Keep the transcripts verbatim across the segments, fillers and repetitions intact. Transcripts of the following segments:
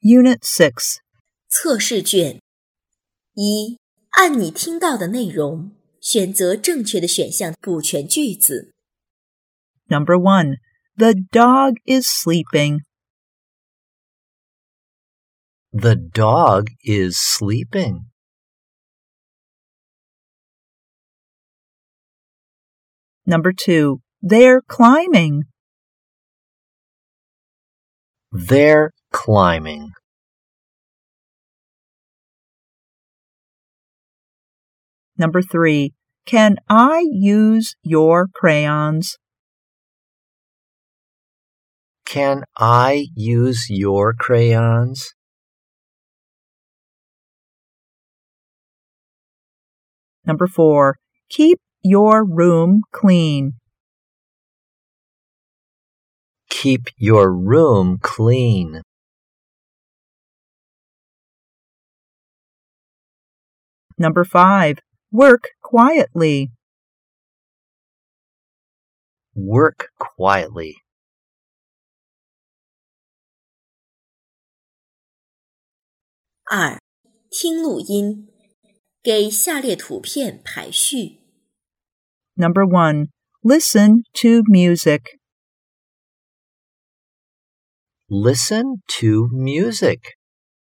Unit six. 测试卷一，按你听到的内容，选择正确的选项补全句子。 Number one, the dog is sleeping. The dog is sleeping. Number two, they're climbing. They're climbing. Number three, can I use your crayons? Can I use your crayons? Number four, keep your room clean. Keep your room clean. Number five, work quietly. Work quietly. 二，听录音，给下列图片排序。 Number one, listen to music. Listen to music.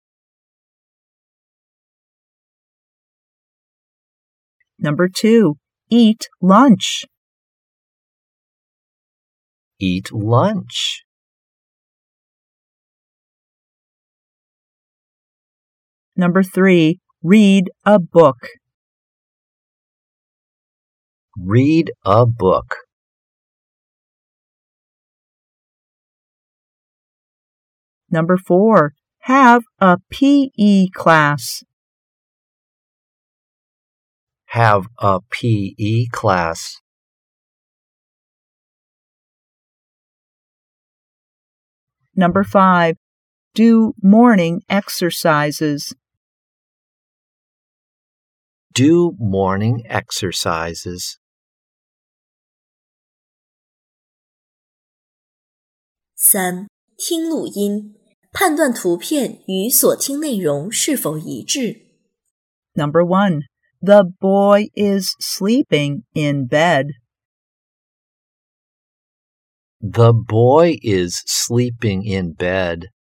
Number two, eat lunch. Eat lunch. Number three, read a book. Read a book. Number four, have a P E class. Have a P E class. Number five, do morning exercises. Do morning exercises. 三，听录音，判断图片与所听内容是否一致。 Number one, the boy is sleeping in bed. The boy is sleeping in bed.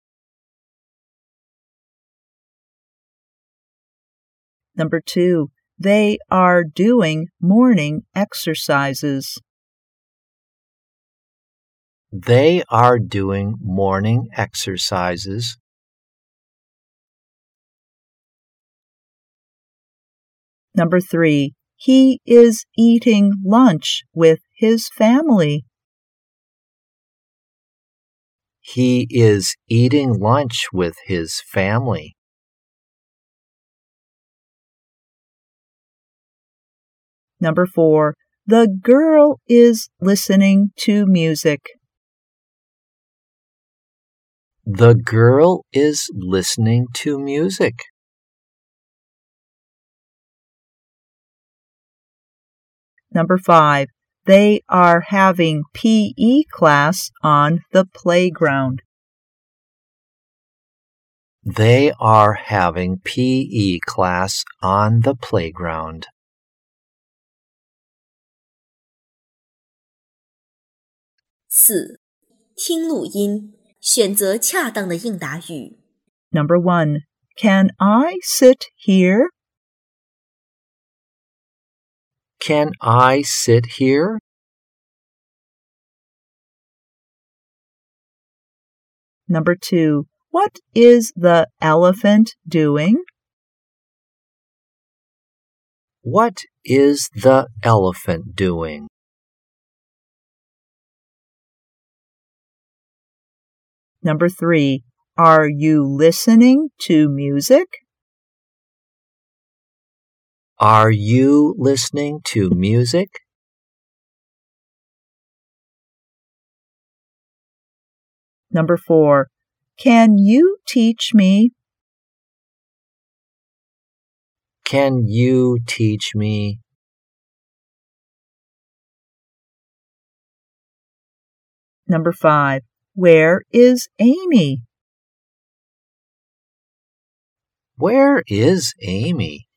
Number two, they are doing morning exercises. They are doing morning exercises. Number three, he is eating lunch with his family. He is eating lunch with his family. Number four, the girl is listening to music. The girl is listening to music. Number five, they are having P E class on the playground. They are having P E class on the playground. 四，听录音，选择恰当的应答语。 Number one, can I sit here? Can I sit here? Number two, what is the elephant doing? What is the elephant doing? Number three, are you listening to music? Are you listening to music? Number four, can you teach me? Can you teach me? Number five, where is Amy? Where is Amy?